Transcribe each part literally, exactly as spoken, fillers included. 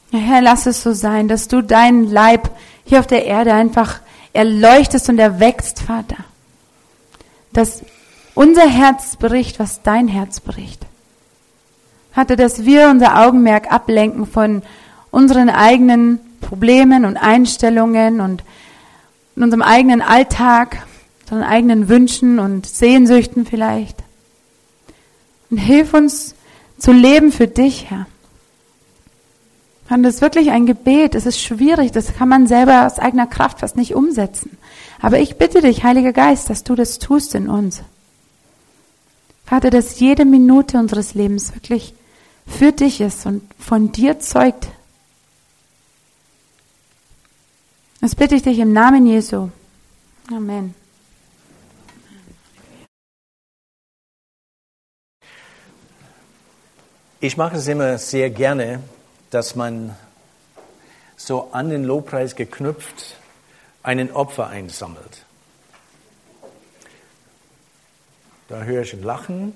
Ja, Herr, lass es so sein, dass du deinen Leib hier auf der Erde einfach erleuchtest und erwächst, Vater. Dass unser Herz bricht, was dein Herz bricht. Vater, dass wir unser Augenmerk ablenken von unseren eigenen Problemen und Einstellungen und in unserem eigenen Alltag, unseren eigenen Wünschen und Sehnsüchten vielleicht. Und hilf uns zu leben für dich, Herr. Und das ist wirklich ein Gebet. Es ist schwierig, das kann man selber aus eigener Kraft fast nicht umsetzen. Aber ich bitte dich, Heiliger Geist, dass du das tust in uns. Vater, dass jede Minute unseres Lebens wirklich für dich ist und von dir zeugt. Das bitte ich dich im Namen Jesu. Amen. Ich mache es immer sehr gerne, dass man so an den Lobpreis geknüpft einen Opfer einsammelt. Da höre ich ein Lachen.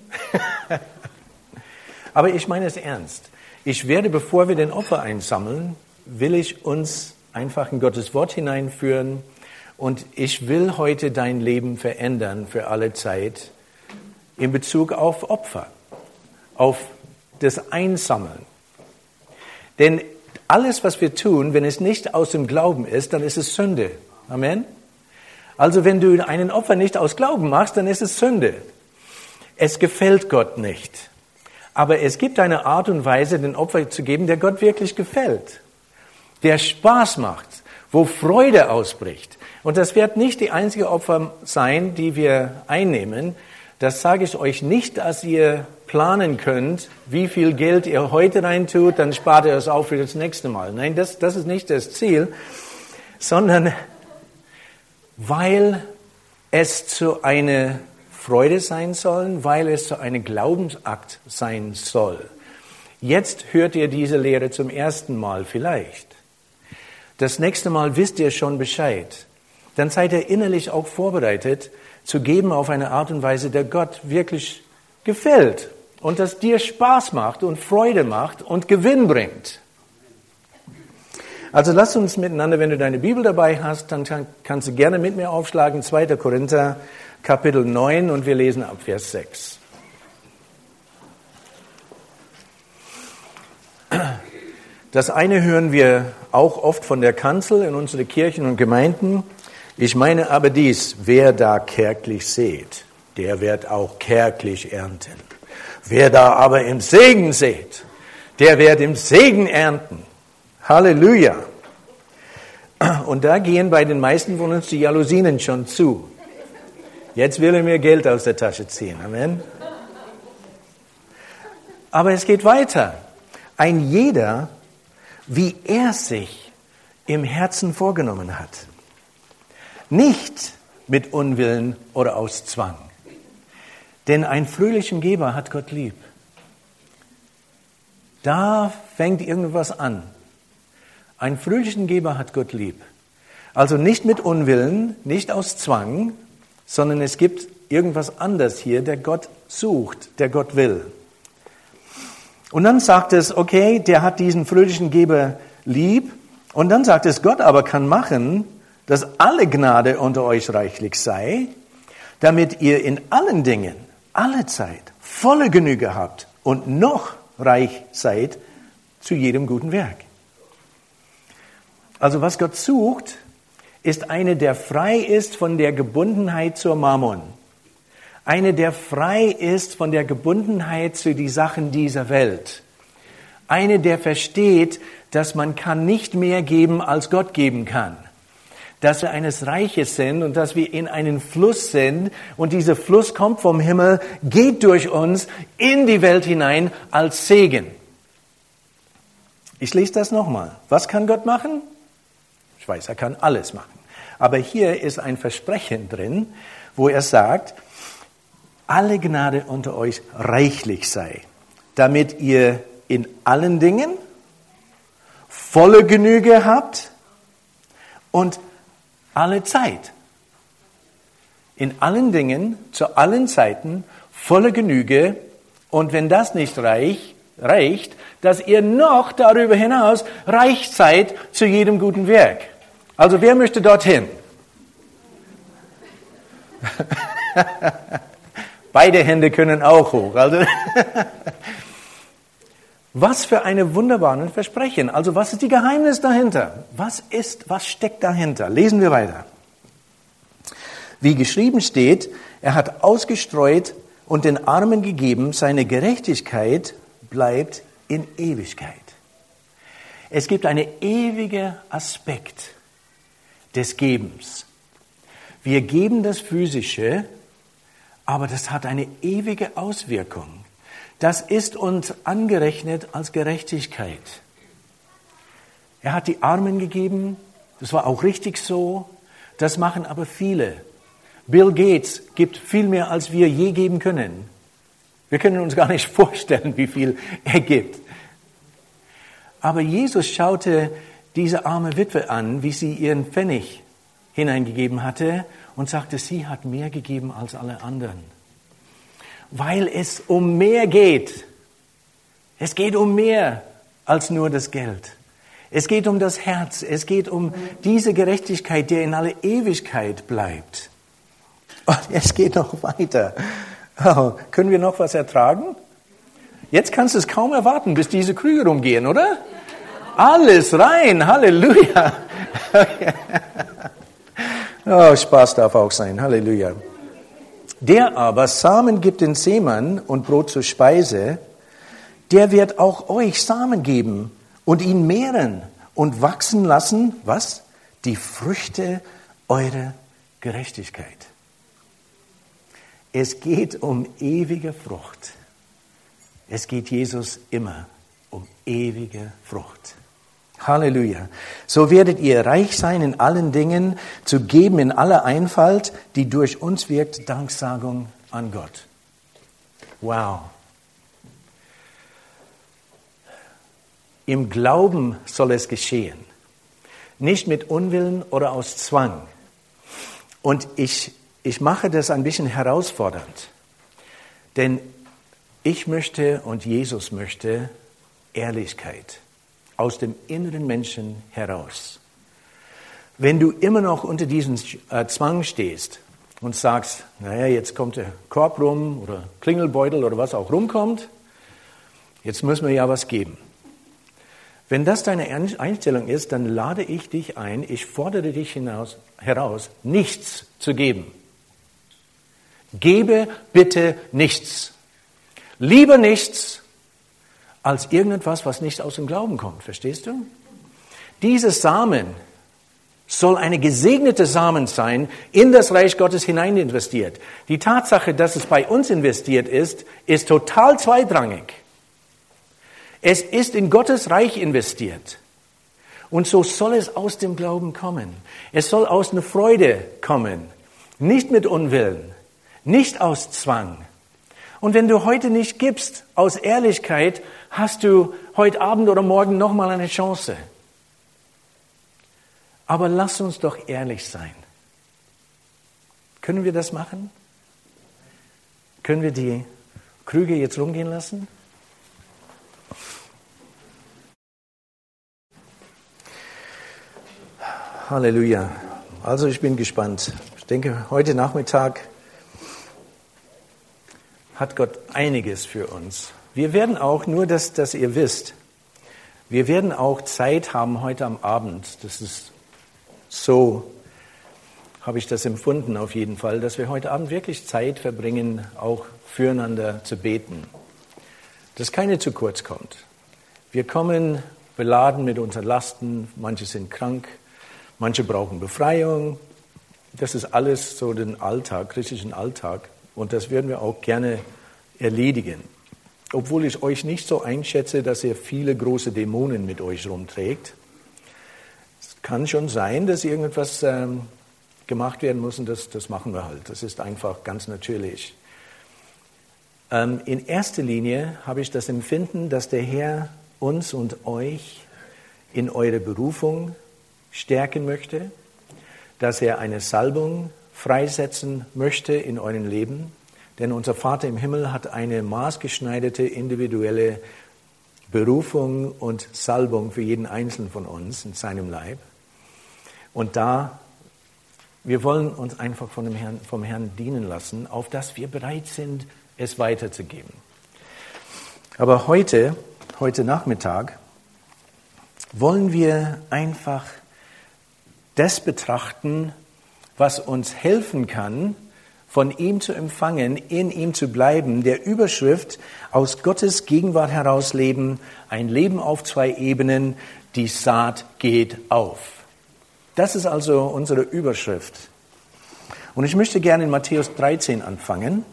Aber ich meine es ernst. Ich werde, bevor wir den Opfer einsammeln, will ich uns einfach in Gottes Wort hineinführen und ich will heute dein Leben verändern für alle Zeit in Bezug auf Opfer, auf das Einsammeln. Denn alles, was wir tun, wenn es nicht aus dem Glauben ist, dann ist es Sünde. Amen? Also wenn du einen Opfer nicht aus Glauben machst, dann ist es Sünde. Es gefällt Gott nicht. Aber es gibt eine Art und Weise, den Opfer zu geben, der Gott wirklich gefällt. Der Spaß macht, wo Freude ausbricht. Und das wird nicht die einzige Opfer sein, die wir einnehmen. Das sage ich euch nicht, dass ihr planen könnt, wie viel Geld ihr heute reintut, dann spart ihr es auf für das nächste Mal. Nein, das, das ist nicht das Ziel, sondern weil es zu einer Freude sein soll, weil es zu einem Glaubensakt sein soll. Jetzt hört ihr diese Lehre zum ersten Mal vielleicht. Das nächste Mal wisst ihr schon Bescheid. Dann seid ihr innerlich auch vorbereitet, zu geben auf eine Art und Weise, der Gott wirklich gefällt und das dir Spaß macht und Freude macht und Gewinn bringt. Also lasst uns miteinander, wenn du deine Bibel dabei hast, dann kannst du gerne mit mir aufschlagen, zweiter Korinther, Kapitel neun und wir lesen ab Vers sechs. Das eine hören wir auch oft von der Kanzel in unseren Kirchen und Gemeinden. Ich meine aber dies, wer da kärglich sät, der wird auch kärglich ernten. Wer da aber im Segen sät, der wird im Segen ernten. Halleluja. Und da gehen bei den meisten von uns die Jalousien schon zu. Jetzt will er mir Geld aus der Tasche ziehen. Amen. Aber es geht weiter. Ein jeder, wie er sich im Herzen vorgenommen hat. Nicht mit Unwillen oder aus Zwang. Denn einen fröhlichen Geber hat Gott lieb. Da fängt irgendwas an. Einen fröhlichen Geber hat Gott lieb. Also nicht mit Unwillen, nicht aus Zwang, sondern es gibt irgendwas anderes hier, der Gott sucht, der Gott will. Und dann sagt es, okay, der hat diesen fröhlichen Geber lieb. Und dann sagt es, Gott aber kann machen, dass alle Gnade unter euch reichlich sei, damit ihr in allen Dingen, alle Zeit, volle Genüge habt und noch reich seid zu jedem guten Werk. Also was Gott sucht, ist eine, der frei ist von der Gebundenheit zur Mammon. Eine, der frei ist von der Gebundenheit zu den Sachen dieser Welt. Eine, der versteht, dass man kann nicht mehr geben, als Gott geben kann. Dass wir eines Reiches sind und dass wir in einen Fluss sind und dieser Fluss kommt vom Himmel, geht durch uns in die Welt hinein als Segen. Ich lese das nochmal. Was kann Gott machen? Ich weiß, er kann alles machen. Aber hier ist ein Versprechen drin, wo er sagt, alle Gnade unter euch reichlich sei, damit ihr in allen Dingen volle Genüge habt und alle Zeit. In allen Dingen, zu allen Zeiten, volle Genüge. Und wenn das nicht reicht, reicht, dass ihr noch darüber hinaus reich seid zu jedem guten Werk. Also wer möchte dorthin? Beide Hände können auch hoch. Also was für eine wunderbare Versprechen. Also was ist die Geheimnis dahinter? Was ist, was steckt dahinter? Lesen wir weiter. Wie geschrieben steht, er hat ausgestreut und den Armen gegeben, seine Gerechtigkeit bleibt in Ewigkeit. Es gibt einen ewigen Aspekt des Gebens. Wir geben das Physische, aber das hat eine ewige Auswirkung. Das ist uns angerechnet als Gerechtigkeit. Er hat die Armen gegeben, das war auch richtig so, das machen aber viele. Bill Gates gibt viel mehr, als wir je geben können. Wir können uns gar nicht vorstellen, wie viel er gibt. Aber Jesus schaute diese arme Witwe an, wie sie ihren Pfennig hineingegeben hatte und sagte, sie hat mehr gegeben als alle anderen. Weil es um mehr geht. Es geht um mehr als nur das Geld. Es geht um das Herz. Es geht um diese Gerechtigkeit, die in alle Ewigkeit bleibt. Und es geht noch weiter. Oh, können wir noch was ertragen? Jetzt kannst du es kaum erwarten, bis diese Krüge rumgehen, oder? Alles rein, Halleluja. Oh, Spaß darf auch sein, Halleluja. Der aber Samen gibt den Seemann und Brot zur Speise, der wird auch euch Samen geben und ihn mehren und wachsen lassen, was? Die Früchte eurer Gerechtigkeit. Es geht um ewige Frucht. Es geht Jesus immer um ewige Frucht. Halleluja. So werdet ihr reich sein in allen Dingen, zu geben in aller Einfalt, die durch uns wirkt, Danksagung an Gott. Wow. Im Glauben soll es geschehen. Nicht mit Unwillen oder aus Zwang. Und ich, ich mache das ein bisschen herausfordernd. Denn ich möchte und Jesus möchte Ehrlichkeit. Aus dem inneren Menschen heraus. Wenn du immer noch unter diesem Zwang stehst und sagst, naja, jetzt kommt der Korb rum oder Klingelbeutel oder was auch rumkommt, jetzt müssen wir ja was geben. Wenn das deine Einstellung ist, dann lade ich dich ein, ich fordere dich hinaus, heraus, nichts zu geben. Gebe bitte nichts. Lieber nichts, als irgendetwas, was nicht aus dem Glauben kommt. Verstehst du? Dieses Samen soll eine gesegnete Samen sein, in das Reich Gottes hinein investiert. Die Tatsache, dass es bei uns investiert ist, ist total zweitrangig. Es ist in Gottes Reich investiert. Und so soll es aus dem Glauben kommen. Es soll aus einer Freude kommen. Nicht mit Unwillen. Nicht aus Zwang. Und wenn du heute nicht gibst, aus Ehrlichkeit, hast du heute Abend oder morgen nochmal eine Chance. Aber lass uns doch ehrlich sein. Können wir das machen? Können wir die Krüge jetzt rumgehen lassen? Halleluja. Also ich bin gespannt. Ich denke, heute Nachmittag hat Gott einiges für uns. Wir werden auch, nur dass, dass ihr wisst, wir werden auch Zeit haben heute am Abend. Das ist so, habe ich das empfunden auf jeden Fall, dass wir heute Abend wirklich Zeit verbringen, auch füreinander zu beten. Dass keine zu kurz kommt. Wir kommen beladen mit unseren Lasten, manche sind krank, manche brauchen Befreiung. Das ist alles so den Alltag, christlichen Alltag. Und das werden wir auch gerne erledigen. Obwohl ich euch nicht so einschätze, dass ihr viele große Dämonen mit euch rumträgt. Es kann schon sein, dass irgendetwas ähm, gemacht werden muss und das, das machen wir halt. Das ist einfach ganz natürlich. Ähm, in erster Linie habe ich das Empfinden, dass der Herr uns und euch in eure Berufung stärken möchte, dass er eine Salbung freisetzen möchte in eurem Leben. Denn unser Vater im Himmel hat eine maßgeschneiderte, individuelle Berufung und Salbung für jeden Einzelnen von uns in seinem Leib. Und da, wir wollen uns einfach von dem Herrn, vom Herrn dienen lassen, auf dass wir bereit sind, es weiterzugeben. Aber heute, heute Nachmittag, wollen wir einfach das betrachten, was uns helfen kann, von ihm zu empfangen, in ihm zu bleiben, der Überschrift aus Gottes Gegenwart heraus leben, ein Leben auf zwei Ebenen, die Saat geht auf. Das ist also unsere Überschrift. Und ich möchte gerne in Matthäus dreizehn anfangen.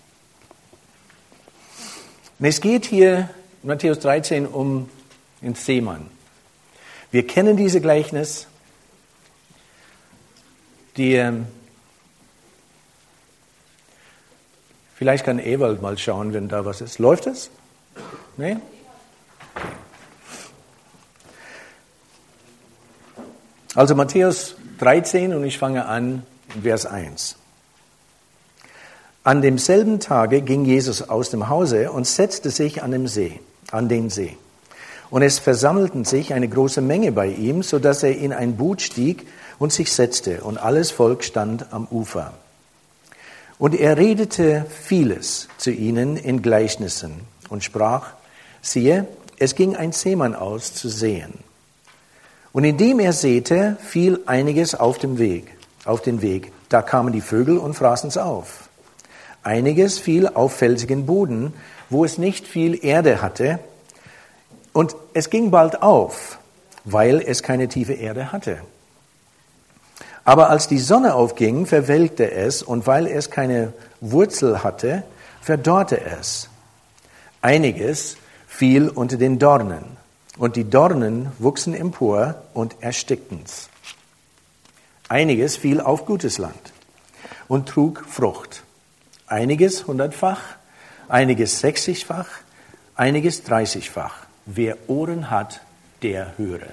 Und es geht hier in Matthäus dreizehn um den Seemann. Wir kennen diese Gleichnis, die vielleicht kann Ewald mal schauen, wenn da was ist. Läuft es? Nee? Okay. Also Matthäus dreizehn und ich fange an in Vers eins. An demselben Tage ging Jesus aus dem Hause und setzte sich an dem See, an den See. Und es versammelten sich eine große Menge bei ihm, so dass er in ein Boot stieg und sich setzte, und alles Volk stand am Ufer. Und er redete vieles zu ihnen in Gleichnissen und sprach, siehe, es ging ein Seemann aus zu säen. Und indem er säte, fiel einiges auf dem Weg, auf den Weg. Da kamen die Vögel und fraßen es auf. Einiges fiel auf felsigen Boden, wo es nicht viel Erde hatte. Und es ging bald auf, weil es keine tiefe Erde hatte. Aber als die Sonne aufging, verwelkte es, und weil es keine Wurzel hatte, verdorrte es. Einiges fiel unter den Dornen, und die Dornen wuchsen empor und erstickten's. Einiges fiel auf gutes Land und trug Frucht. Einiges hundertfach, einiges sechzigfach, einiges dreißigfach. Wer Ohren hat, der höre.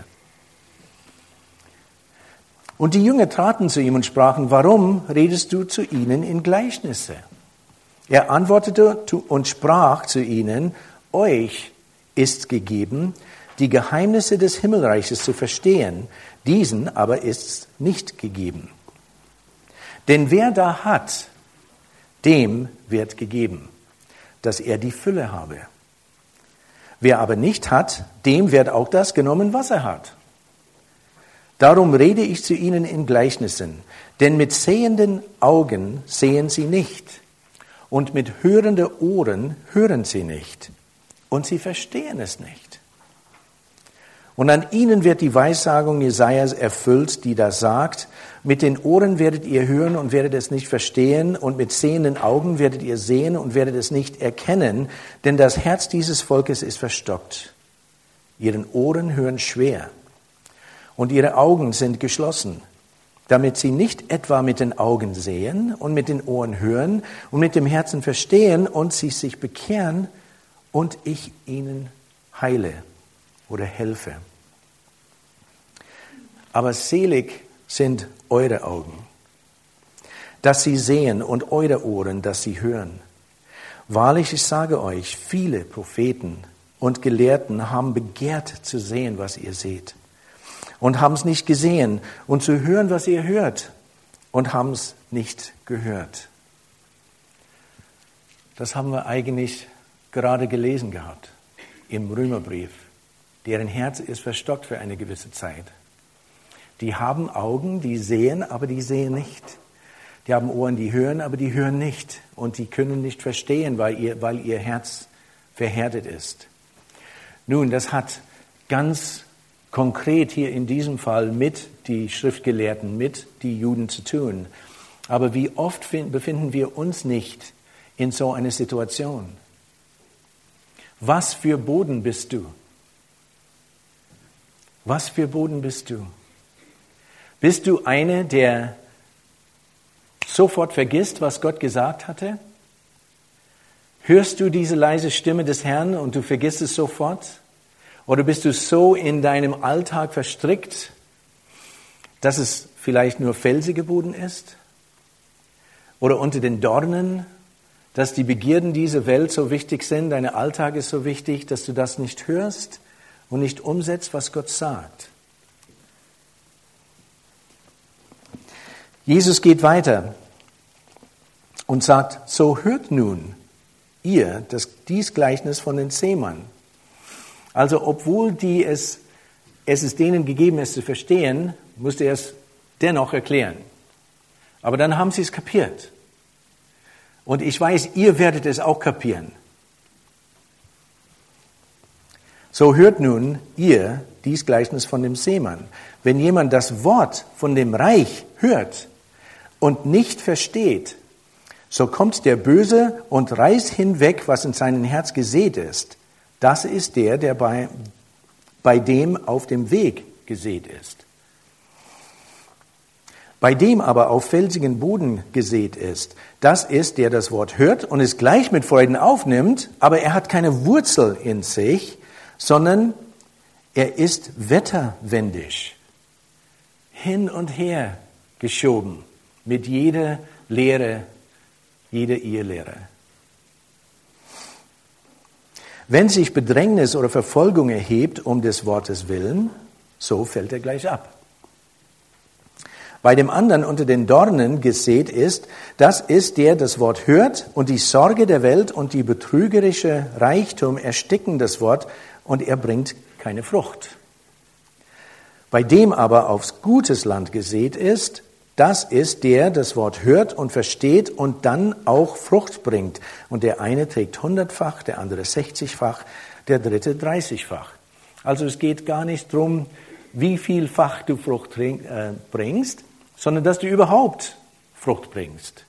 Und die Jünger traten zu ihm und sprachen, warum redest du zu ihnen in Gleichnisse? Er antwortete und sprach zu ihnen, euch ist gegeben, die Geheimnisse des Himmelreiches zu verstehen, diesen aber ist's nicht gegeben. Denn wer da hat, dem wird gegeben, dass er die Fülle habe. Wer aber nicht hat, dem wird auch das genommen, was er hat. Darum rede ich zu ihnen in Gleichnissen, denn mit sehenden Augen sehen sie nicht, und mit hörenden Ohren hören sie nicht, und sie verstehen es nicht. Und an ihnen wird die Weissagung Jesajas erfüllt, die da sagt, mit den Ohren werdet ihr hören und werdet es nicht verstehen, und mit sehenden Augen werdet ihr sehen und werdet es nicht erkennen, denn das Herz dieses Volkes ist verstockt. Ihren Ohren hören schwer, und ihre Augen sind geschlossen, damit sie nicht etwa mit den Augen sehen und mit den Ohren hören und mit dem Herzen verstehen und sie sich bekehren und ich ihnen heile oder helfe. Aber selig sind eure Augen, dass sie sehen, und eure Ohren, dass sie hören. Wahrlich, ich sage euch, viele Propheten und Gelehrten haben begehrt zu sehen, was ihr seht, und haben es nicht gesehen, und zu hören, was ihr hört, und haben es nicht gehört. Das haben wir eigentlich gerade gelesen gehabt im Römerbrief. Deren Herz ist verstockt für eine gewisse Zeit. Die haben Augen, die sehen, aber die sehen nicht. Die haben Ohren, die hören, aber die hören nicht. Und die können nicht verstehen, weil ihr, weil ihr Herz verhärtet ist. Nun, das hat ganz konkret hier in diesem Fall mit die Schriftgelehrten, mit die Juden zu tun. Aber wie oft befinden wir uns nicht in so einer Situation? Was für Boden bist du? Was für Boden bist du? Bist du eine, der sofort vergisst, was Gott gesagt hatte? Hörst du diese leise Stimme des Herrn und du vergisst es sofort? Oder bist du so in deinem Alltag verstrickt, dass es vielleicht nur felsige Boden ist? Oder unter den Dornen, dass die Begierden dieser Welt so wichtig sind, dein Alltag ist so wichtig, dass du das nicht hörst und nicht umsetzt, was Gott sagt. Jesus geht weiter und sagt, so hört nun ihr das, dies Gleichnis von den Sämann. Also obwohl die es, es ist denen gegeben, es zu verstehen, musste er es dennoch erklären. Aber dann haben sie es kapiert. Und ich weiß, ihr werdet es auch kapieren. So hört nun ihr dies Gleichnis von dem Sämann. Wenn jemand das Wort von dem Reich hört und nicht versteht, so kommt der Böse und reißt hinweg, was in seinem Herz gesät ist. Das ist der, der bei, bei dem auf dem Weg gesät ist. Bei dem aber auf felsigen Boden gesät ist, das ist, der das Wort hört und es gleich mit Freuden aufnimmt, aber er hat keine Wurzel in sich, sondern er ist wetterwendig, hin und her geschoben mit jeder Lehre, jeder Irrlehre. Wenn sich Bedrängnis oder Verfolgung erhebt um des Wortes willen, so fällt er gleich ab. Bei dem anderen unter den Dornen gesät ist, das ist der, das Wort hört und die Sorge der Welt und die betrügerische Reichtum ersticken das Wort und er bringt keine Frucht. Bei dem aber aufs gutes Land gesät ist, das ist der, das Wort hört und versteht und dann auch Frucht bringt. Und der eine trägt hundertfach, der andere sechzigfach, der dritte dreißigfach. Also es geht gar nicht darum, wie vielfach du Frucht bringst, sondern dass du überhaupt Frucht bringst.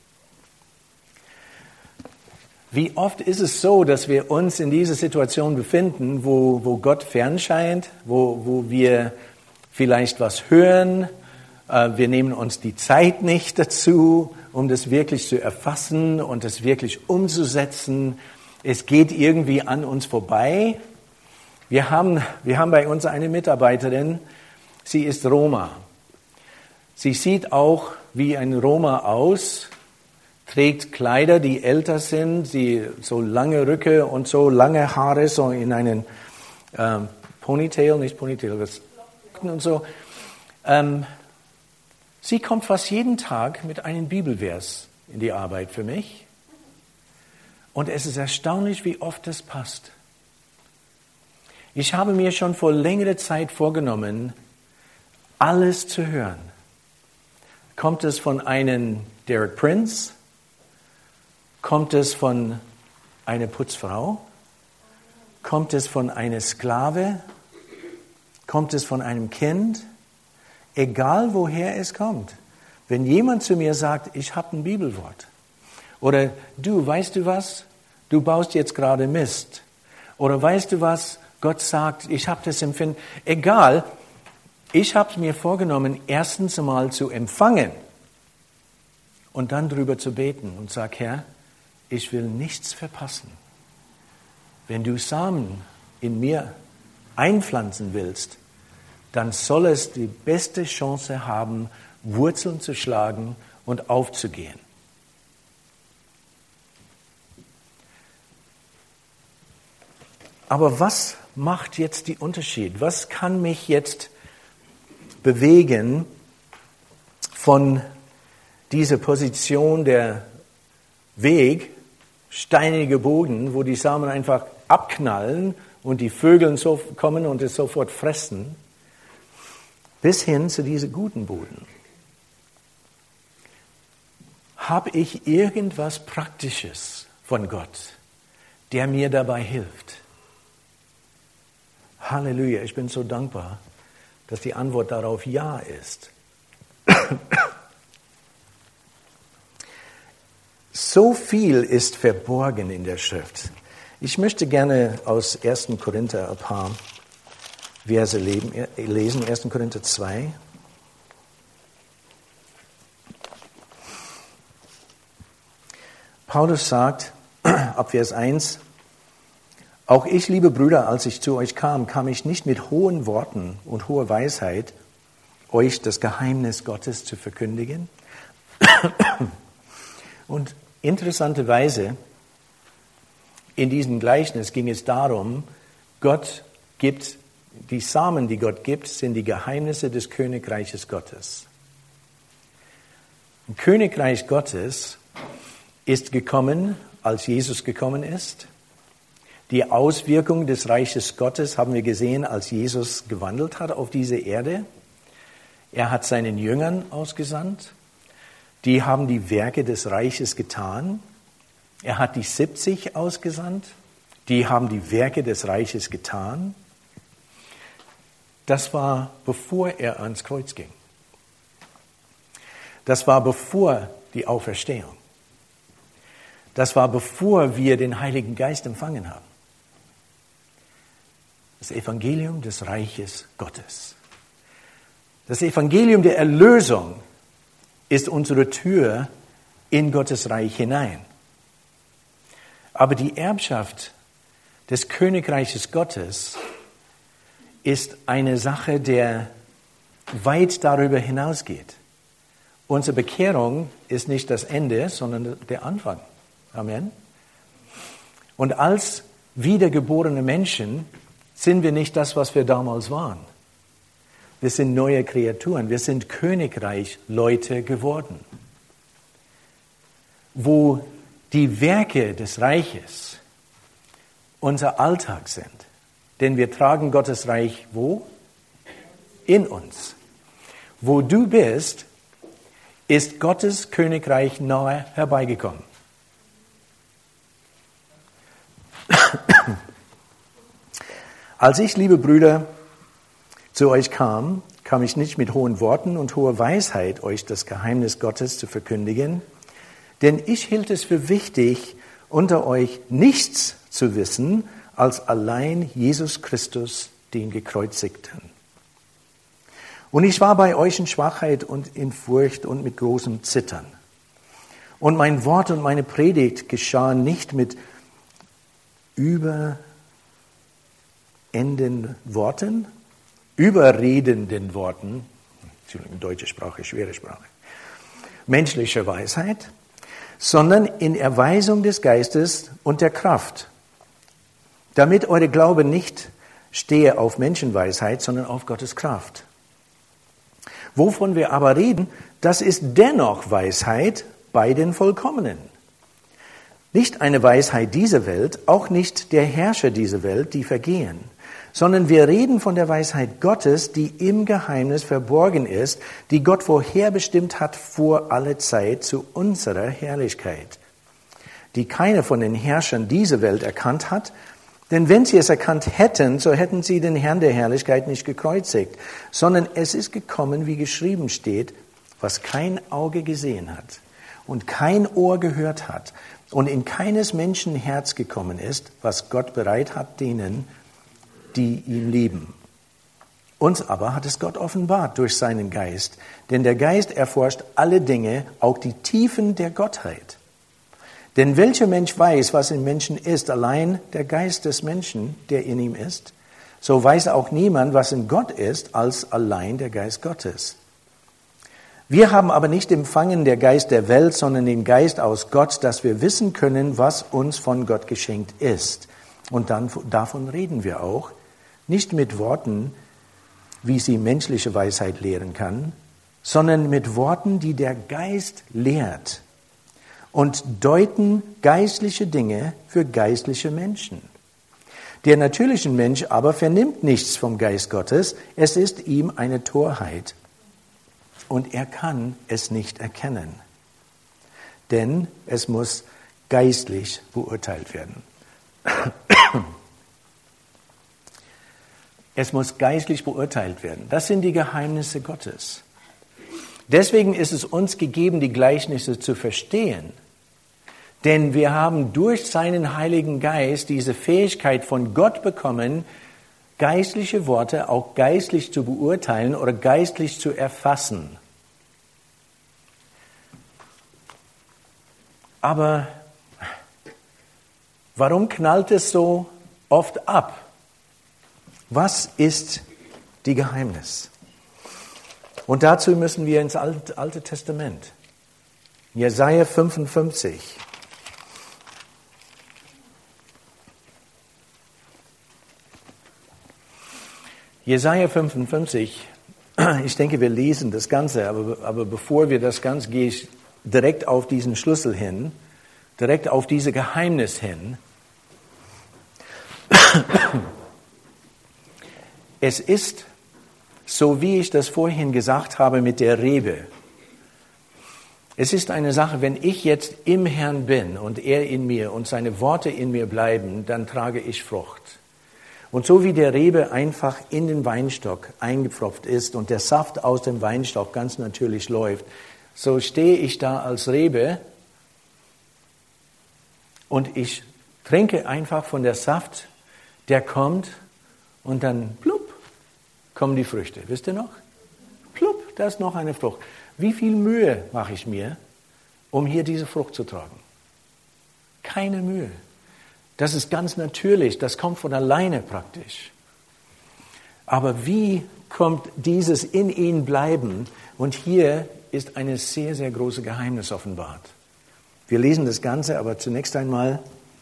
Wie oft ist es so, dass wir uns in dieser Situation befinden, wo, wo Gott fernscheint, wo, wo wir vielleicht was hören, äh, wir nehmen uns die Zeit nicht dazu, um das wirklich zu erfassen und das wirklich umzusetzen. Es geht irgendwie an uns vorbei. Wir haben, wir haben bei uns eine Mitarbeiterin, sie ist Roma. Sie sieht auch wie ein Roma aus, trägt Kleider, die älter sind, sie so lange Röcke und so lange Haare, so in einen ähm, Ponytail, nicht Ponytail, das und so. Ähm, sie kommt fast jeden Tag mit einem Bibelvers in die Arbeit für mich. Und es ist erstaunlich, wie oft das passt. Ich habe mir schon vor längerer Zeit vorgenommen, alles zu hören. Kommt es von einem Derek Prince? Kommt es von einer Putzfrau? Kommt es von einer Sklave? Kommt es von einem Kind? Egal woher es kommt. Wenn jemand zu mir sagt, ich habe ein Bibelwort. Oder du, weißt du was? Du baust jetzt gerade Mist. Oder weißt du was? Gott sagt, ich habe das Empfinden. Egal. Ich habe mir vorgenommen, erstens einmal zu empfangen und dann drüber zu beten und sag, Herr, ich will nichts verpassen. Wenn du Samen in mir einpflanzen willst, dann soll es die beste Chance haben, Wurzeln zu schlagen und aufzugehen. Aber was macht jetzt den Unterschied? Was kann mich jetzt bewegen von dieser Position der Weg, steinige Boden, wo die Samen einfach abknallen und die Vögel so kommen und es sofort fressen, bis hin zu diesem guten Boden? Habe ich irgendwas Praktisches von Gott, der mir dabei hilft? Halleluja, ich bin so dankbar, dass die Antwort darauf ja ist. So viel ist verborgen in der Schrift. Ich möchte gerne aus ersten Korinther ein paar Verse lesen, ersten Korinther zwei. Paulus sagt, ab Vers eins, auch ich, liebe Brüder, als ich zu euch kam, kam ich nicht mit hohen Worten und hoher Weisheit, euch das Geheimnis Gottes zu verkündigen. Und Interessanterweise, in diesem Gleichnis ging es darum, Gott gibt, die Samen, die Gott gibt, sind die Geheimnisse des Königreiches Gottes. Ein Königreich Gottes ist gekommen, als Jesus gekommen ist. Die Auswirkung des Reiches Gottes haben wir gesehen, als Jesus gewandelt hat auf diese Erde. Er hat seinen Jüngern ausgesandt. Die haben die Werke des Reiches getan. Er hat die siebzig ausgesandt. Die haben die Werke des Reiches getan. Das war, bevor er ans Kreuz ging. Das war bevor die Auferstehung. Das war bevor wir den Heiligen Geist empfangen haben. Das Evangelium des Reiches Gottes. Das Evangelium der Erlösung ist unsere Tür in Gottes Reich hinein. Aber die Erbschaft des Königreiches Gottes ist eine Sache, der weit darüber hinausgeht. Unsere Bekehrung ist nicht das Ende, sondern der Anfang. Amen. Und als wiedergeborene Menschen sind wir nicht das, was wir damals waren. Wir sind neue Kreaturen. Wir sind Königreich-Leute geworden. Wo die Werke des Reiches unser Alltag sind. Denn wir tragen Gottes Reich wo? In uns. Wo du bist, ist Gottes Königreich nahe herbeigekommen. Als ich, liebe Brüder, zu euch kam, kam ich nicht mit hohen Worten und hoher Weisheit, euch das Geheimnis Gottes zu verkündigen, denn ich hielt es für wichtig, unter euch nichts zu wissen, als allein Jesus Christus, den Gekreuzigten. Und ich war bei euch in Schwachheit und in Furcht und mit großem Zittern. Und mein Wort und meine Predigt geschahen nicht mit überendenden Worten, überredenden Worten, deutsche Sprache, schwere Sprache, menschliche Weisheit, sondern in Erweisung des Geistes und der Kraft, damit eure Glaube nicht stehe auf Menschenweisheit, sondern auf Gottes Kraft. Wovon wir aber reden, das ist dennoch Weisheit bei den Vollkommenen. Nicht eine Weisheit dieser Welt, auch nicht der Herrscher dieser Welt, die vergehen, sondern wir reden von der Weisheit Gottes, die im Geheimnis verborgen ist, die Gott vorherbestimmt hat vor alle Zeit zu unserer Herrlichkeit, die keiner von den Herrschern dieser Welt erkannt hat. Denn wenn sie es erkannt hätten, so hätten sie den Herrn der Herrlichkeit nicht gekreuzigt, sondern es ist gekommen, wie geschrieben steht, was kein Auge gesehen hat und kein Ohr gehört hat und in keines Menschen Herz gekommen ist, was Gott bereit hat denen, die ihn lieben. Uns aber hat es Gott offenbart durch seinen Geist, denn der Geist erforscht alle Dinge, auch die Tiefen der Gottheit. Denn welcher Mensch weiß, was im Menschen ist, allein der Geist des Menschen, der in ihm ist? So weiß auch niemand, was in Gott ist, als allein der Geist Gottes. Wir haben aber nicht empfangen der Geist der Welt, sondern den Geist aus Gott, dass wir wissen können, was uns von Gott geschenkt ist. Und dann, davon reden wir auch, nicht mit Worten, wie sie menschliche Weisheit lehren kann, sondern mit Worten, die der Geist lehrt. Und deuten geistliche Dinge für geistliche Menschen. Der natürliche Mensch aber vernimmt nichts vom Geist Gottes, es ist ihm eine Torheit. Und er kann es nicht erkennen. Denn es muss geistlich beurteilt werden. Es muss geistlich beurteilt werden. Das sind die Geheimnisse Gottes. Deswegen ist es uns gegeben, die Gleichnisse zu verstehen. Denn wir haben durch seinen Heiligen Geist diese Fähigkeit von Gott bekommen, geistliche Worte auch geistlich zu beurteilen oder geistlich zu erfassen. Aber warum knallt es so oft ab? Was ist die Geheimnis? Und dazu müssen wir ins Alte Testament. Jesaja fünfundfünfzig. Jesaja fünfundfünfzig, ich denke, wir lesen das Ganze, aber, aber bevor wir das Ganze, gehe ich direkt auf diesen Schlüssel hin, direkt auf dieses Geheimnis hin. Es ist, so wie ich das vorhin gesagt habe mit der Rebe, es ist eine Sache, wenn ich jetzt im Herrn bin und er in mir und seine Worte in mir bleiben, dann trage ich Frucht. Und so wie der Rebe einfach in den Weinstock eingepfropft ist und der Saft aus dem Weinstock ganz natürlich läuft, so stehe ich da als Rebe und ich trinke einfach von der Saft, der kommt und dann plupp, kommen die Früchte. Wisst ihr noch? Plupp, da ist noch eine Frucht. Wie viel Mühe mache ich mir, um hier diese Frucht zu tragen? Keine Mühe. Das ist ganz natürlich, das kommt von alleine praktisch. Aber wie kommt dieses in ihn bleiben? Und hier ist ein sehr, sehr großes Geheimnis offenbart. Wir lesen das Ganze, aber zunächst einmal,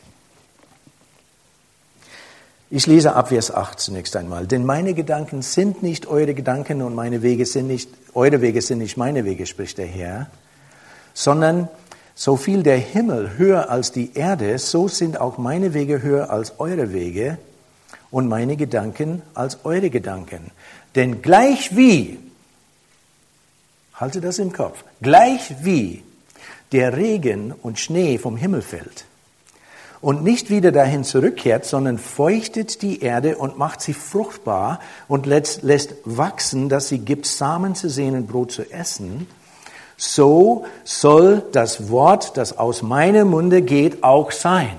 ich lese ab Vers acht zunächst einmal. Denn meine Gedanken sind nicht eure Gedanken und meine Wege sind nicht, eure Wege sind nicht meine Wege, spricht der Herr, sondern so viel der Himmel höher als die Erde, so sind auch meine Wege höher als eure Wege und meine Gedanken als eure Gedanken. Denn gleich wie, halte das im Kopf, gleich wie der Regen und Schnee vom Himmel fällt und nicht wieder dahin zurückkehrt, sondern feuchtet die Erde und macht sie fruchtbar und lässt, lässt wachsen, dass sie gibt Samen zu sehen und Brot zu essen, so soll das Wort, das aus meinem Munde geht, auch sein.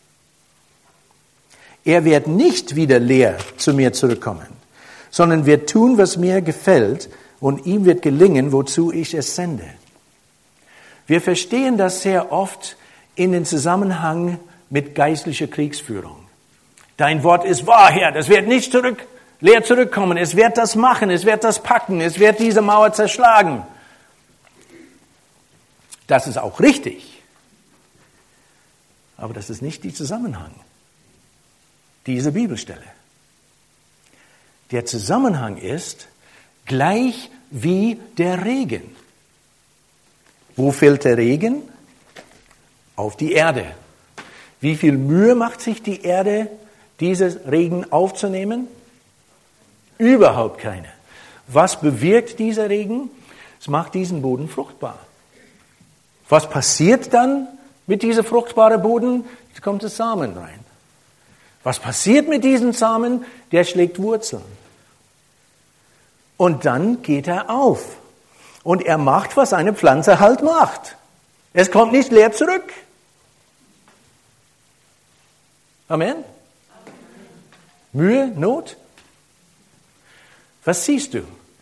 Er wird nicht wieder leer zu mir zurückkommen, sondern wird tun, was mir gefällt, und ihm wird gelingen, wozu ich es sende. Wir verstehen das sehr oft in den Zusammenhang mit geistlicher Kriegsführung. Dein Wort ist wahr, Herr, das wird nicht zurück, leer zurückkommen, es wird das machen, es wird das packen, es wird diese Mauer zerschlagen. Das ist auch richtig. Aber das ist nicht der Zusammenhang dieser Bibelstelle. Der Zusammenhang ist gleich wie der Regen. Wo fällt der Regen? Auf die Erde. Wie viel Mühe macht sich die Erde, dieses Regen aufzunehmen? Überhaupt keine. Was bewirkt dieser Regen? Es macht diesen Boden fruchtbar. Was passiert dann mit diesem fruchtbaren Boden? Es kommt das Samen rein. Was passiert mit diesem Samen? Der schlägt Wurzeln. Und dann geht er auf. Und er macht, was eine Pflanze halt macht. Es kommt nicht leer zurück. Amen? Mühe, Not? Was siehst du?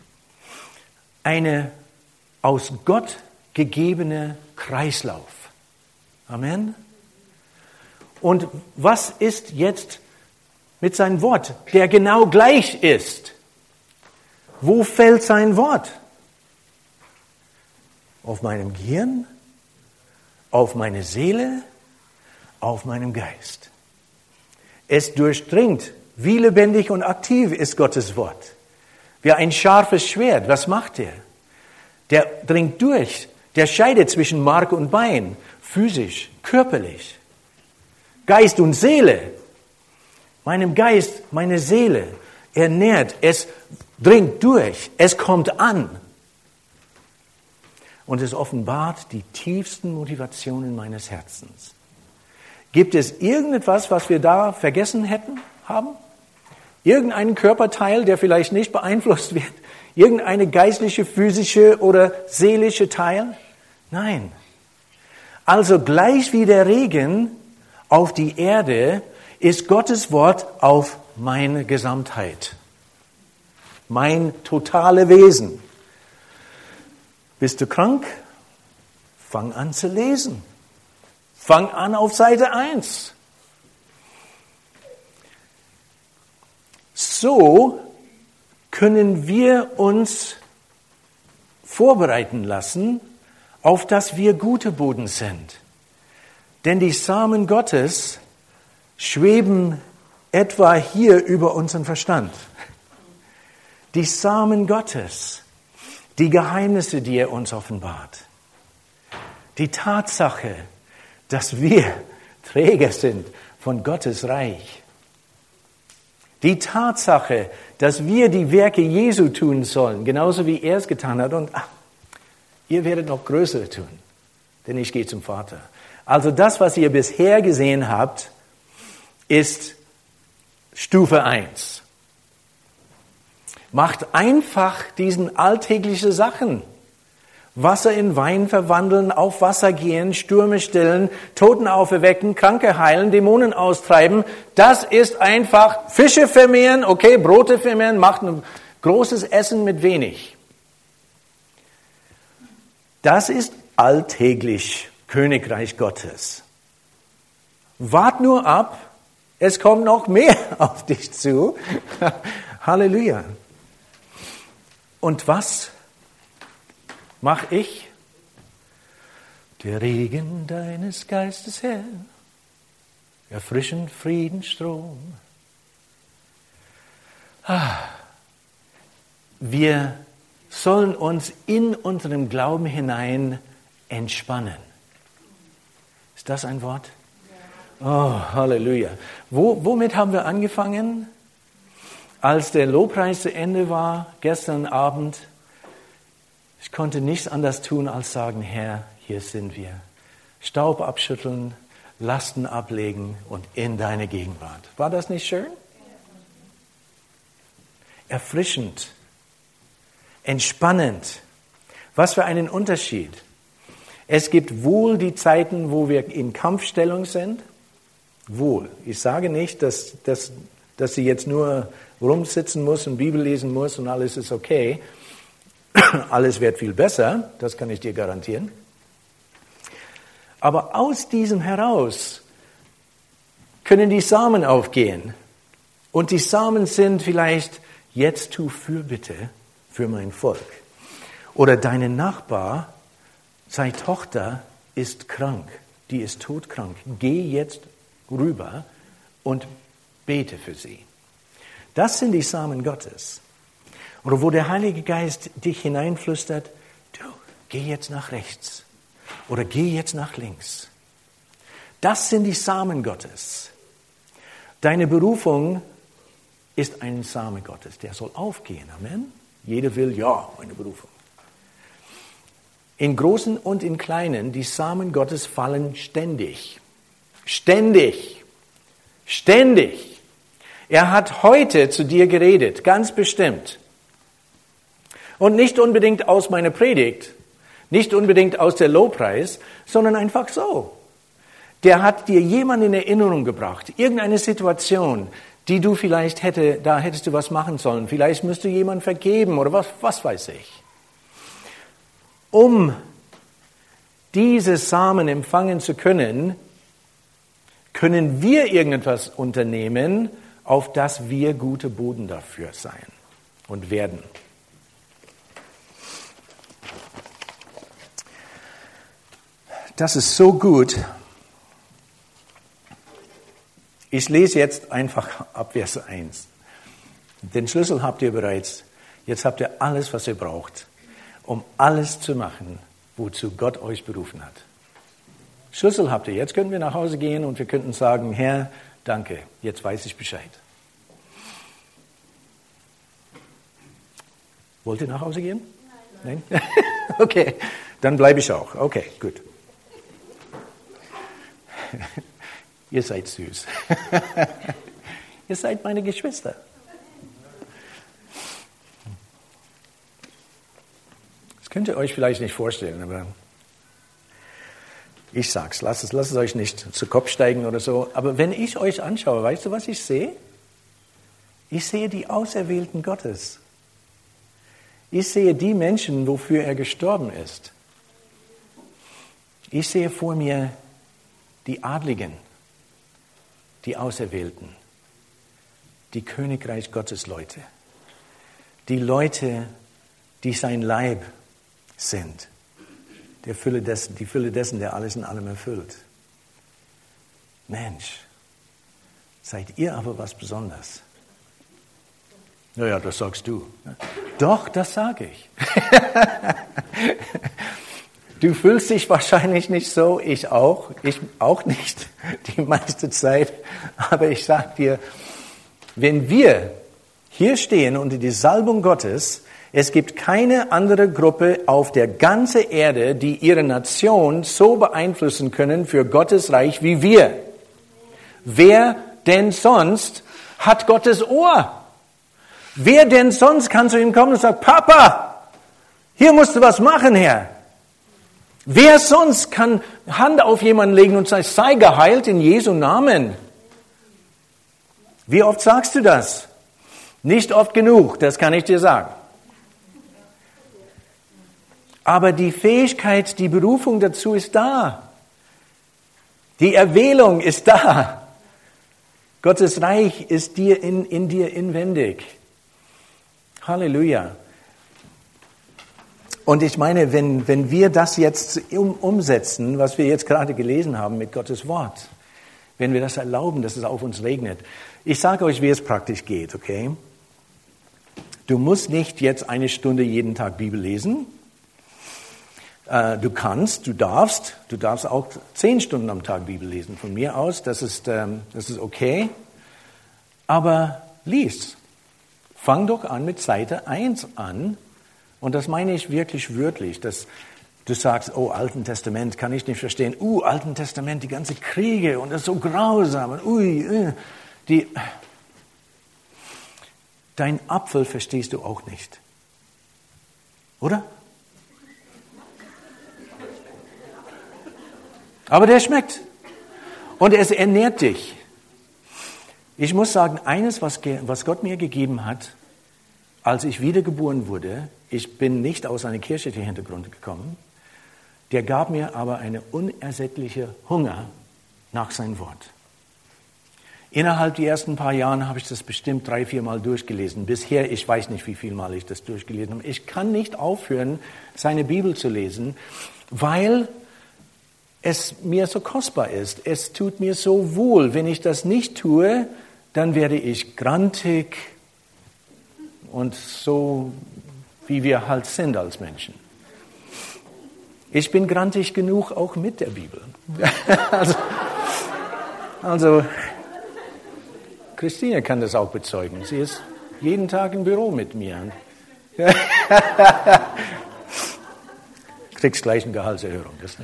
Eine aus Gott gegebene Kreislauf. Amen. Und was ist jetzt mit seinem Wort, der genau gleich ist? Wo fällt sein Wort? Auf meinem Gehirn? Auf meine Seele? Auf meinem Geist? Es durchdringt, wie lebendig und aktiv ist Gottes Wort. Wie ein scharfes Schwert. Was macht er? Der dringt durch. Der scheidet zwischen Mark und Bein, physisch, körperlich, Geist und Seele. Meinem Geist, meine Seele ernährt, es dringt durch, es kommt an. Und es offenbart die tiefsten Motivationen meines Herzens. Gibt es irgendetwas, was wir da vergessen hätten, haben? Irgendeinen Körperteil, der vielleicht nicht beeinflusst wird? Irgendeine geistliche, physische oder seelische Teil? Nein. Also gleich wie der Regen auf die Erde ist Gottes Wort auf meine Gesamtheit. Mein totale Wesen. Bist du krank? Fang an zu lesen. Fang an auf Seite eins. So können wir uns vorbereiten lassen, auf dass wir gute Boden sind. Denn die Samen Gottes schweben etwa hier über unseren Verstand. Die Samen Gottes, die Geheimnisse, die er uns offenbart. Die Tatsache, dass wir Träger sind von Gottes Reich. Die Tatsache, dass wir die Werke Jesu tun sollen, genauso wie er es getan hat. Und ach, ihr werdet noch größere tun, denn ich gehe zum Vater. Also das, was ihr bisher gesehen habt, ist Stufe eins. Macht einfach diesen alltäglichen Sachen. Wasser in Wein verwandeln, auf Wasser gehen, Stürme stillen, Toten auferwecken, Kranke heilen, Dämonen austreiben. Das ist einfach Fische vermehren, okay, Brote vermehren, macht ein großes Essen mit wenig. Das ist alltäglich Königreich Gottes. Wart nur ab, es kommt noch mehr auf dich zu. Halleluja. Und was mach ich? Der Regen deines Geistes, Herr, erfrischend Friedensstrom. Wir sollen uns in unserem Glauben hinein entspannen. Ist das ein Wort? Oh, Halleluja. Wo, womit haben wir angefangen? Als der Lobpreis zu Ende war, gestern Abend, ich konnte nichts anderes tun, als sagen, Herr, hier sind wir. Staub abschütteln, Lasten ablegen und in deine Gegenwart. War das nicht schön? Erfrischend, entspannend. Was für einen Unterschied. Es gibt wohl die Zeiten, wo wir in Kampfstellung sind. Wohl. Ich sage nicht, dass, dass, dass sie jetzt nur rumsitzen muss und Bibel lesen muss und alles ist okay. Alles wird viel besser, das kann ich dir garantieren. Aber aus diesem heraus können die Samen aufgehen. Und die Samen sind vielleicht, jetzt tu Fürbitte für mein Volk. Oder deine Nachbar, seine Tochter ist krank, die ist todkrank. Geh jetzt rüber und bete für sie. Das sind die Samen Gottes. Oder wo der Heilige Geist dich hineinflüstert, du, geh jetzt nach rechts. Oder geh jetzt nach links. Das sind die Samen Gottes. Deine Berufung ist ein Same Gottes. Der soll aufgehen. Amen. Jeder will, ja, meine Berufung. In Großen und in Kleinen, die Samen Gottes fallen ständig. Ständig. Ständig. Er hat heute zu dir geredet, ganz bestimmt. Und nicht unbedingt aus meiner Predigt, nicht unbedingt aus der Lobpreis, sondern einfach so. Der hat dir jemanden in Erinnerung gebracht, irgendeine Situation, die du vielleicht hätte, da hättest du was machen sollen. Vielleicht müsst du jemand vergeben oder was, was weiß ich. Um diese Samen empfangen zu können, können wir irgendetwas unternehmen, auf das wir gute Boden dafür sein und werden. Das ist so gut. Ich lese jetzt einfach ab Vers eins. Den Schlüssel habt ihr bereits. Jetzt habt ihr alles, was ihr braucht, um alles zu machen, wozu Gott euch berufen hat. Schlüssel habt ihr. Jetzt können wir nach Hause gehen und wir könnten sagen, Herr, danke, jetzt weiß ich Bescheid. Wollt ihr nach Hause gehen? Nein. Nein? Okay, dann bleibe ich auch. Okay, gut. Ihr seid süß. Ihr seid meine Geschwister. Das könnt ihr euch vielleicht nicht vorstellen, aber ich sag's, lasst es, lasst es euch nicht zu Kopf steigen oder so. Aber wenn ich euch anschaue, weißt du, was ich sehe? Ich sehe die Auserwählten Gottes. Ich sehe die Menschen, wofür er gestorben ist. Ich sehe vor mir die Adligen, die Auserwählten, die Königreich Gottes Leute, die Leute, die sein Leib sind, der Fülle dessen, die Fülle dessen, der alles in allem erfüllt. Mensch, seid ihr aber was Besonderes. Naja, das sagst du. Doch, das sage ich. Du fühlst dich wahrscheinlich nicht so, ich auch, ich auch nicht die meiste Zeit. Aber ich sage dir, wenn wir hier stehen unter die Salbung Gottes, es gibt keine andere Gruppe auf der ganzen Erde, die ihre Nation so beeinflussen können für Gottes Reich wie wir. Wer denn sonst hat Gottes Ohr? Wer denn sonst kann zu ihm kommen und sagen, Papa, hier musst du was machen, Herr. Wer sonst kann Hand auf jemanden legen und sagen, sei geheilt in Jesu Namen? Wie oft sagst du das? Nicht oft genug, das kann ich dir sagen. Aber die Fähigkeit, die Berufung dazu ist da. Die Erwählung ist da. Gottes Reich ist dir in, in dir inwendig. Halleluja. Und ich meine, wenn, wenn wir das jetzt um, umsetzen, was wir jetzt gerade gelesen haben mit Gottes Wort, wenn wir das erlauben, dass es auf uns regnet. Ich sage euch, wie es praktisch geht, okay? Du musst nicht jetzt eine Stunde jeden Tag Bibel lesen. Äh, du kannst, du darfst, du darfst auch zehn Stunden am Tag Bibel lesen. Von mir aus, das ist, ähm, das ist okay. Aber lies. Fang doch an mit Seite eins an. Und das meine ich wirklich wörtlich, dass du sagst, oh, Alten Testament kann ich nicht verstehen. Uh, Alten Testament, die ganze Kriege und das ist so grausam. Und ui, uh, die, dein Apfel verstehst du auch nicht. Oder? Aber der schmeckt. Und es ernährt dich. Ich muss sagen, eines, was, was Gott mir gegeben hat, als ich wiedergeboren wurde, ich bin nicht aus einem kirchlichen Hintergrund gekommen, der gab mir aber eine unersättliche Hunger nach seinem Wort. Innerhalb der ersten paar Jahren habe ich das bestimmt drei, vier Mal durchgelesen. Bisher, ich weiß nicht, wie viel Mal ich das durchgelesen habe. Ich kann nicht aufhören, seine Bibel zu lesen, weil es mir so kostbar ist. Es tut mir so wohl. Wenn ich das nicht tue, dann werde ich grantig und so, wie wir halt sind als Menschen. Ich bin grantig genug auch mit der Bibel. also, also, Christine kann das auch bezeugen. Sie ist jeden Tag im Büro mit mir. Kriegst gleich eine Gehaltserhöhung. Das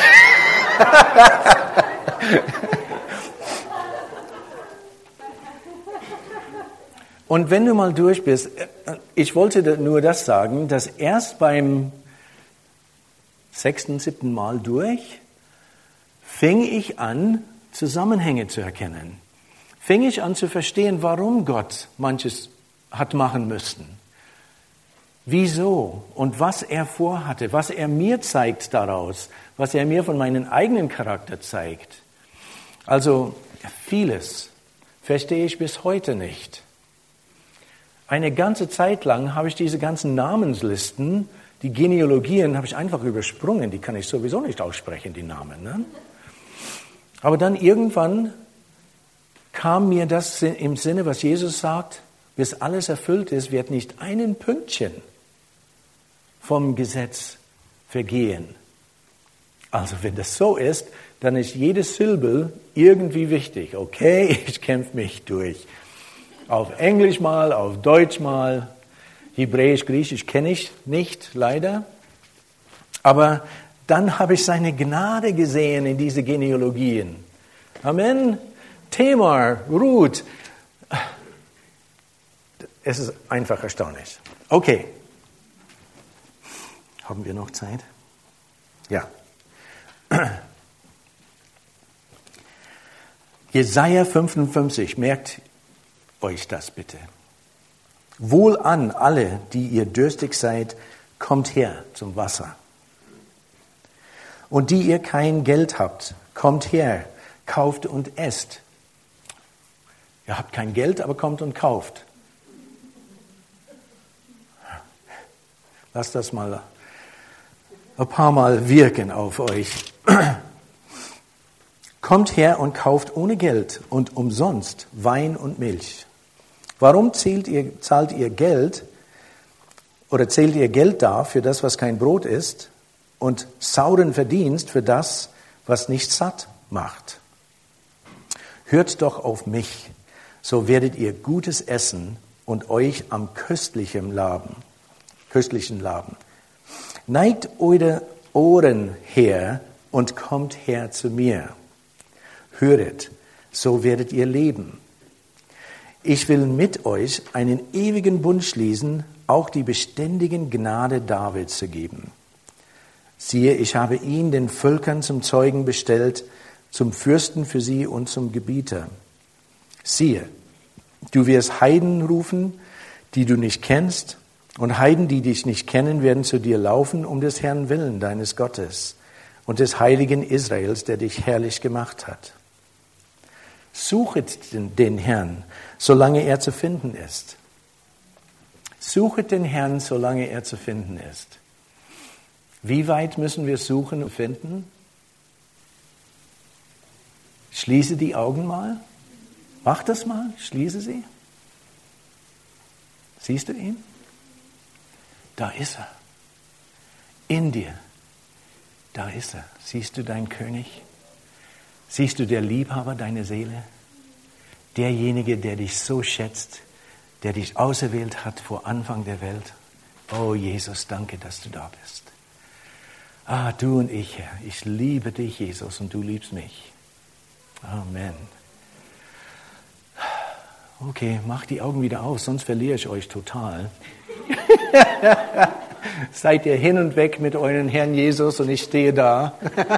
Und wenn du mal durch bist, ich wollte nur das sagen, dass erst beim sechsten, siebten Mal durch, fing ich an, Zusammenhänge zu erkennen. Fing ich an zu verstehen, warum Gott manches hat machen müssen. Wieso und was er vorhatte, was er mir zeigt daraus, was er mir von meinem eigenen Charakter zeigt. Also vieles verstehe ich bis heute nicht. Eine ganze Zeit lang habe ich diese ganzen Namenslisten, die Genealogien, habe ich einfach übersprungen. Die kann ich sowieso nicht aussprechen, die Namen. Ne? Aber dann irgendwann kam mir das im Sinne, was Jesus sagt, bis alles erfüllt ist, wird nicht ein Pünktchen vom Gesetz vergehen. Also wenn das so ist, dann ist jede Silbe irgendwie wichtig. Okay, ich kämpfe mich durch. Auf Englisch mal, auf Deutsch mal, Hebräisch, Griechisch kenne ich nicht, leider. Aber dann habe ich seine Gnade gesehen in diese Genealogien. Amen. Tamar, Ruth. Es ist einfach erstaunlich. Okay. Haben wir noch Zeit? Ja. Jesaja fünfundfünfzig, merkt euch das bitte. Wohlan alle, die ihr dürstig seid, kommt her zum Wasser. Und die ihr kein Geld habt, kommt her, kauft und esst. Ihr habt kein Geld, aber kommt und kauft. Lasst das mal ein paar Mal wirken auf euch. Kommt her und kauft ohne Geld und umsonst Wein und Milch. Warum zählt ihr, zahlt ihr Geld oder zählt ihr Geld dar für das, was kein Brot ist, und sauren Verdienst für das, was nicht satt macht? Hört doch auf mich, so werdet ihr Gutes essen und euch am köstlichen laben. Köstlichen laben. Neigt eure Ohren her und kommt her zu mir. Höret, so werdet ihr leben. Ich will mit euch einen ewigen Bund schließen, auch die beständigen Gnade Davids zu geben. Siehe, ich habe ihn den Völkern zum Zeugen bestellt, zum Fürsten für sie und zum Gebieter. Siehe, du wirst Heiden rufen, die du nicht kennst, und Heiden, die dich nicht kennen, werden zu dir laufen, um des Herrn willen, deines Gottes, und des Heiligen Israels, der dich herrlich gemacht hat. Suchet den, den Herrn, solange er zu finden ist. Suchet den Herrn, solange er zu finden ist. Wie weit müssen wir suchen und finden? Schließe die Augen mal. Mach das mal, schließe sie. Siehst du ihn? Da ist er. In dir. Da ist er. Siehst du deinen König? Siehst du der Liebhaber deiner Seele? Derjenige, der dich so schätzt, der dich auserwählt hat vor Anfang der Welt. Oh Jesus, danke, dass du da bist. Ah, du und ich, Herr. Ich liebe dich, Jesus, und du liebst mich. Amen. Okay, mach die Augen wieder auf, sonst verliere ich euch total. Seid ihr hin und weg mit euren Herrn Jesus und ich stehe da.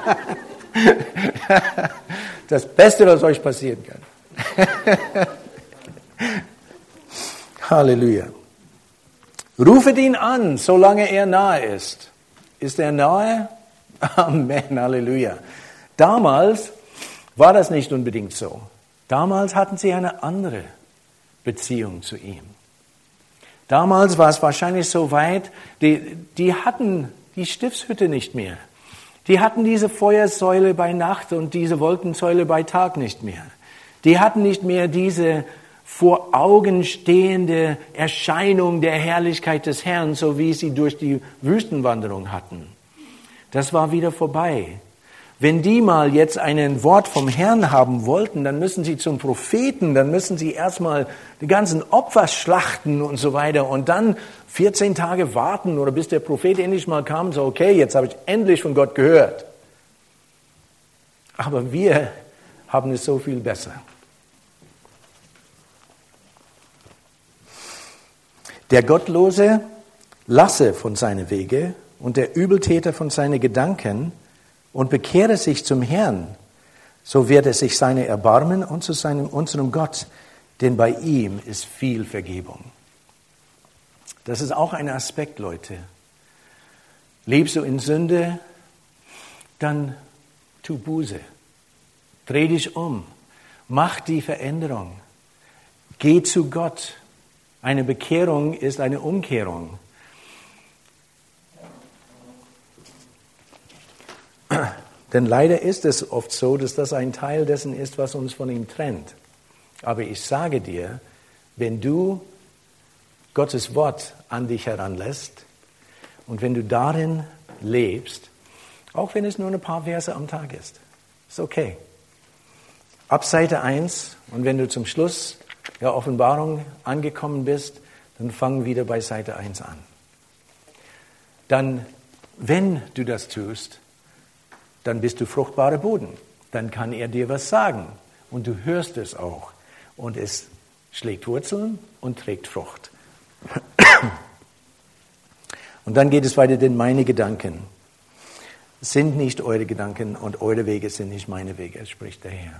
Das Beste, was euch passieren kann. Halleluja. Rufet ihn an, solange er nahe ist. Ist er nahe? Amen, Halleluja. Damals war das nicht unbedingt so. Damals hatten sie eine andere Beziehung zu ihm. Damals war es wahrscheinlich so weit, die, die hatten die Stiftshütte nicht mehr. Die hatten diese Feuersäule bei Nacht und diese Wolkensäule bei Tag nicht mehr. Die hatten nicht mehr diese vor Augen stehende Erscheinung der Herrlichkeit des Herrn, so wie sie durch die Wüstenwanderung hatten. Das war wieder vorbei. Wenn die mal jetzt ein Wort vom Herrn haben wollten, dann müssen sie zum Propheten, dann müssen sie erstmal die ganzen Opfer schlachten und so weiter und dann vierzehn Tage warten oder bis der Prophet endlich mal kam und so, okay, jetzt habe ich endlich von Gott gehört. Aber wir haben es so viel besser. Der Gottlose lasse von seinen Wege und der Übeltäter von seinen Gedanken und bekehre sich zum Herrn, so wird er sich seine erbarmen und zu seinem, unserem Gott, denn bei ihm ist viel Vergebung. Das ist auch ein Aspekt, Leute. Lebst du in Sünde, dann tu Buße. Dreh dich um. Mach die Veränderung. Geh zu Gott. Eine Bekehrung ist eine Umkehrung. Denn leider ist es oft so, dass das ein Teil dessen ist, was uns von ihm trennt. Aber ich sage dir, wenn du Gottes Wort an dich heranlässt und wenn du darin lebst, auch wenn es nur ein paar Verse am Tag ist, ist okay. Ab Seite eins und wenn du zum Schluss der Offenbarung angekommen bist, dann fang wieder bei Seite eins an. Dann, wenn du das tust, dann bist du fruchtbarer Boden. Dann kann er dir was sagen. Und du hörst es auch. Und es schlägt Wurzeln und trägt Frucht. Und dann geht es weiter, denn meine Gedanken sind nicht eure Gedanken und eure Wege sind nicht meine Wege, spricht der Herr.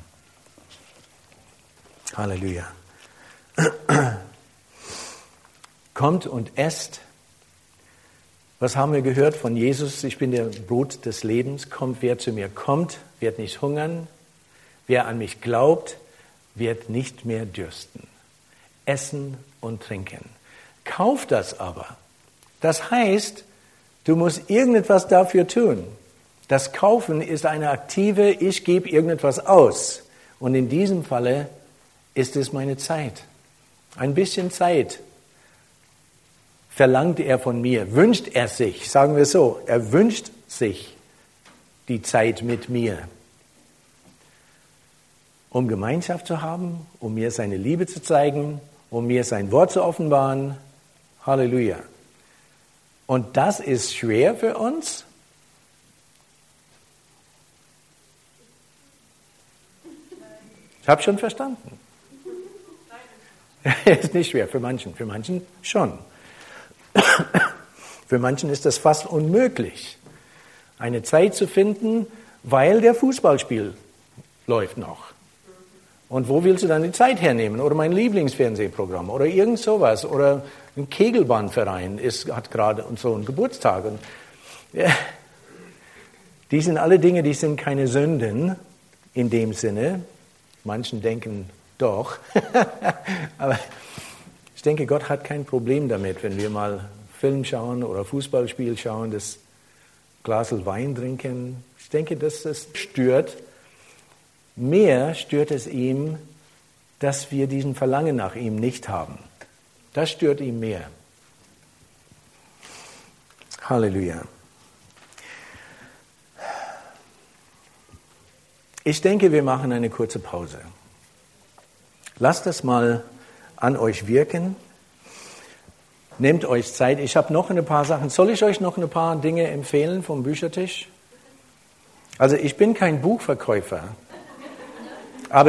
Halleluja. Kommt und esst. Was haben wir gehört von Jesus? Ich bin der Brot des Lebens. Kommt, wer zu mir kommt, wird nicht hungern. Wer an mich glaubt, wird nicht mehr dürsten. Essen und trinken. Kauf das aber. Das heißt, du musst irgendetwas dafür tun. Das Kaufen ist eine aktive, ich gebe irgendetwas aus. Und in diesem Falle ist es meine Zeit. Ein bisschen Zeit verlangt er von mir, wünscht er sich, sagen wir so, er wünscht sich die Zeit mit mir, um Gemeinschaft zu haben, um mir seine Liebe zu zeigen, um mir sein Wort zu offenbaren. Halleluja. Und das ist schwer für uns. Ich habe schon verstanden. Ist nicht schwer für manchen, für manchen schon. Für manchen ist das fast unmöglich, eine Zeit zu finden, weil der Fußballspiel läuft noch. Und wo willst du dann die Zeit hernehmen? Oder mein Lieblingsfernsehprogramm oder irgend sowas. Oder ein Kegelbahnverein ist, hat gerade so einen Geburtstag. Und, ja, die sind alle Dinge, die sind keine Sünden in dem Sinne. Manchen denken doch. Aber ich denke, Gott hat kein Problem damit, wenn wir mal Film schauen oder Fußballspiel schauen, das Glas Wein trinken. Ich denke, dass das stört. Mehr stört es ihm, dass wir diesen Verlangen nach ihm nicht haben. Das stört ihn mehr. Halleluja. Ich denke, wir machen eine kurze Pause. Lasst das mal an euch wirken. Nehmt euch Zeit. Ich habe noch ein paar Sachen. Soll ich euch noch ein paar Dinge empfehlen vom Büchertisch? Also ich bin kein Buchverkäufer. Aber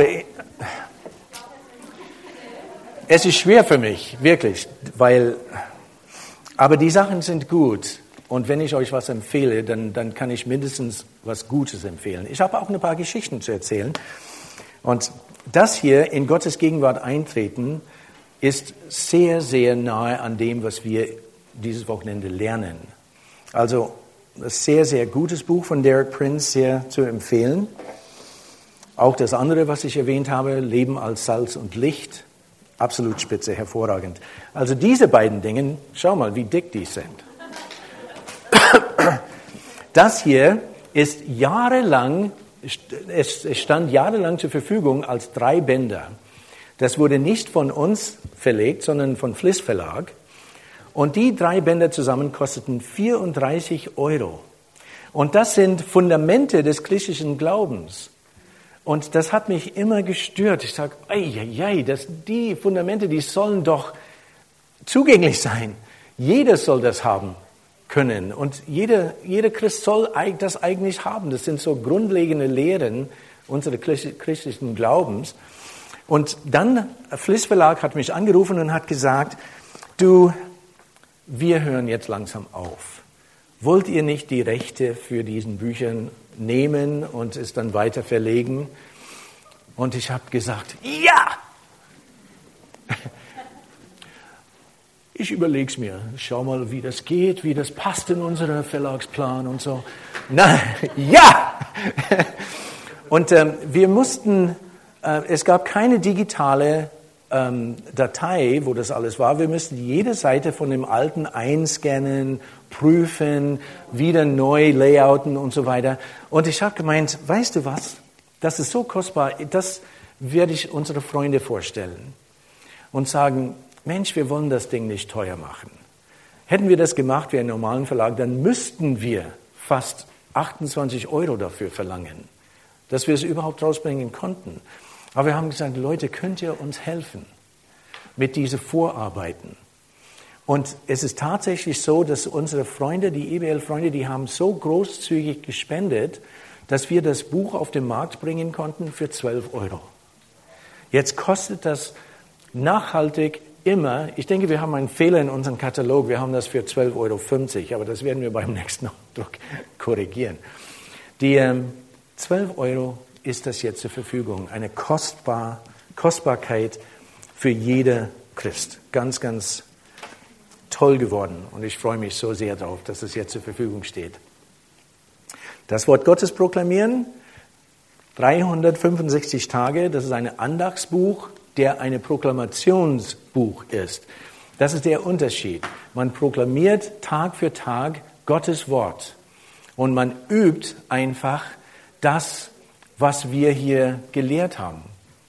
es ist schwer für mich, wirklich, weil, aber die Sachen sind gut. Und wenn ich euch was empfehle, dann, dann kann ich mindestens was Gutes empfehlen. Ich habe auch ein paar Geschichten zu erzählen. Und das hier, in Gottes Gegenwart eintreten, ist sehr, sehr nahe an dem, was wir dieses Wochenende lernen. Also, ein sehr, sehr gutes Buch von Derek Prince, sehr zu empfehlen. Auch das andere, was ich erwähnt habe, Leben als Salz und Licht, absolut spitze, hervorragend. Also diese beiden Dinge, schau mal, wie dick die sind. Das hier ist jahrelang, es stand jahrelang zur Verfügung als drei Bänder. Das wurde nicht von uns verlegt, sondern von Fliss Verlag. Und die drei Bänder zusammen kosteten vierunddreißig Euro. Und das sind Fundamente des christlichen Glaubens. Und das hat mich immer gestört. Ich sage, ei, das, die Fundamente, die sollen doch zugänglich sein. Jeder soll das haben können. Und jeder, jeder Christ soll das eigentlich haben. Das sind so grundlegende Lehren unseres christlichen Glaubens. Und dann, Fliss Verlag hat mich angerufen und hat gesagt, du, wir hören jetzt langsam auf. Wollt ihr nicht die Rechte für diesen Büchern nehmen und es dann weiter verlegen? Und ich habe gesagt, ja! Ich überlege es mir, schau mal, wie das geht, wie das passt in unseren Verlagsplan und so. Na, ja! Und ähm, wir mussten, äh, es gab keine digitale ähm, Datei, wo das alles war. Wir müssten jede Seite von dem alten einscannen, prüfen, wieder neu layouten und so weiter. Und ich habe gemeint, weißt du was, das ist so kostbar, das werde ich unsere Freunde vorstellen und sagen, Mensch, wir wollen das Ding nicht teuer machen. Hätten wir das gemacht wie einen normalen Verlag, dann müssten wir fast achtundzwanzig Euro dafür verlangen, dass wir es überhaupt rausbringen konnten. Aber wir haben gesagt, Leute, könnt ihr uns helfen mit diesen Vorarbeiten? Und es ist tatsächlich so, dass unsere Freunde, die E B L-Freunde, die haben so großzügig gespendet, dass wir das Buch auf den Markt bringen konnten für zwölf Euro. Jetzt kostet das nachhaltig immer, ich denke, wir haben einen Fehler in unserem Katalog, wir haben das für zwölf Euro fünfzig, aber das werden wir beim nächsten Druck korrigieren. Die ähm, zwölf Euro ist das jetzt zur Verfügung, eine Kostbar, Kostbarkeit für jeder Christ. Ganz, ganz toll geworden und ich freue mich so sehr darauf, dass es jetzt zur Verfügung steht. Das Wort Gottes proklamieren, dreihundertfünfundsechzig Tage, das ist ein Andachtsbuch, der ein Proklamationsbuch ist. Das ist der Unterschied. Man proklamiert Tag für Tag Gottes Wort und man übt einfach das, was wir hier gelehrt haben.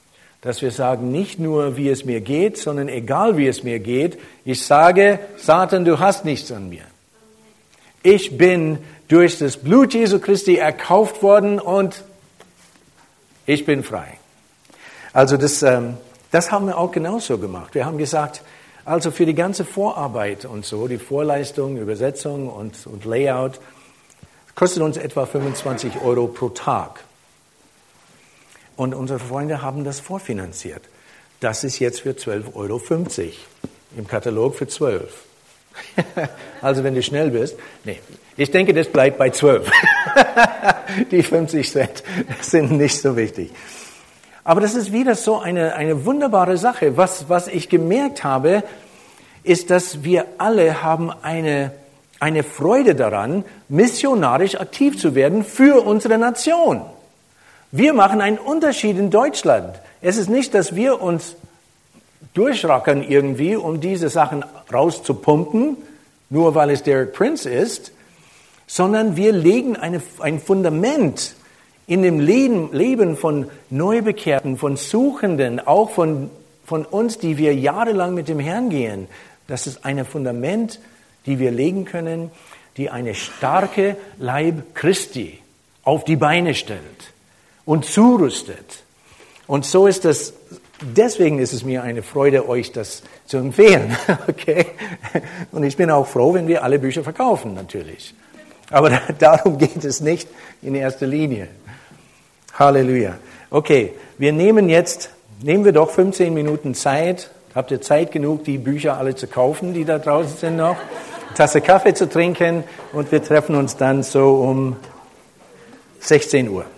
dass wir sagen, nicht nur, wie es mir geht, sondern egal, wie es mir geht, ich sage, Satan, du hast nichts an mir. Ich bin durch das Blut Jesu Christi erkauft worden und ich bin frei. Also das, ähm, das haben wir auch genauso gemacht. Wir haben gesagt, also für die ganze Vorarbeit und so, die Vorleistung, Übersetzung und, und Layout, kostet uns etwa fünfundzwanzig Euro pro Tag. Und unsere Freunde haben das vorfinanziert. Das ist jetzt für zwölf Euro fünfzig. Im Katalog für zwölf. Also wenn du schnell bist. Nee, ich denke, das bleibt bei zwölf. Die fünfzig Cent sind nicht so wichtig. Aber das ist wieder so eine, eine wunderbare Sache. Was, was ich gemerkt habe, ist, dass wir alle haben eine, eine Freude daran, missionarisch aktiv zu werden für unsere Nation. Wir machen einen Unterschied in Deutschland. Es ist nicht, dass wir uns durchrackern irgendwie, um diese Sachen rauszupumpen, nur weil es Derek Prince ist, sondern wir legen eine, ein Fundament in dem Leben, Leben von Neubekehrten, von Suchenden, auch von, von uns, die wir jahrelang mit dem Herrn gehen. Das ist ein Fundament, die wir legen können, die eine starke Leib Christi auf die Beine stellt und zurüstet. Und so ist das, deswegen ist es mir eine Freude, euch das zu empfehlen. Okay? Und ich bin auch froh, wenn wir alle Bücher verkaufen, natürlich. Aber darum geht es nicht in erster Linie. Halleluja. Okay, wir nehmen jetzt, nehmen wir doch fünfzehn Minuten Zeit. Habt ihr Zeit genug, die Bücher alle zu kaufen, die da draußen sind noch? Eine Tasse Kaffee zu trinken und wir treffen uns dann so um sechzehn Uhr.